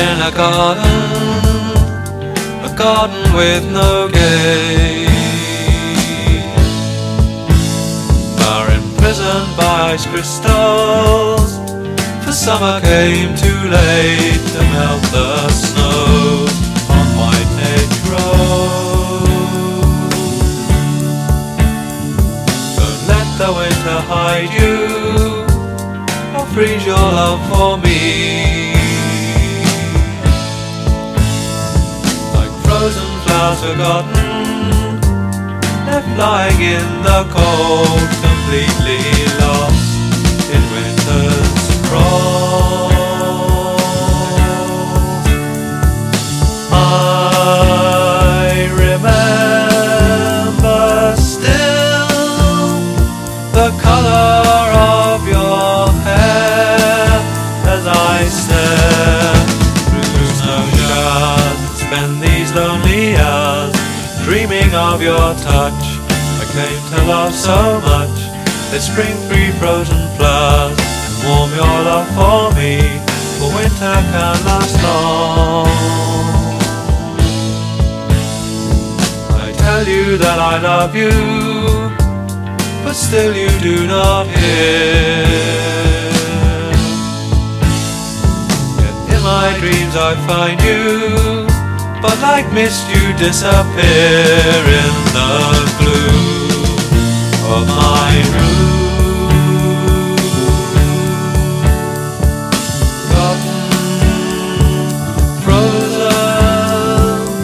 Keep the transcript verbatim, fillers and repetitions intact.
in a garden, a garden with no gate. Are imprisoned by ice crystals, for summer came too late to melt the snow on White Hedge Road. Don't let the winter hide you, or freeze your love for me. Like frozen flowers forgotten, left lying in the cold, completely lost in winter's frost. I remember still the color of your hair as I stare through snow showers and spend these lonely hours dreaming of your touch. I came to love so much, they spring free frozen flowers and warm your love for me, for winter can last long. I tell you that I love you, but still you do not hear. Yet in my dreams I find you, but like mist you disappear in the gloom of my room.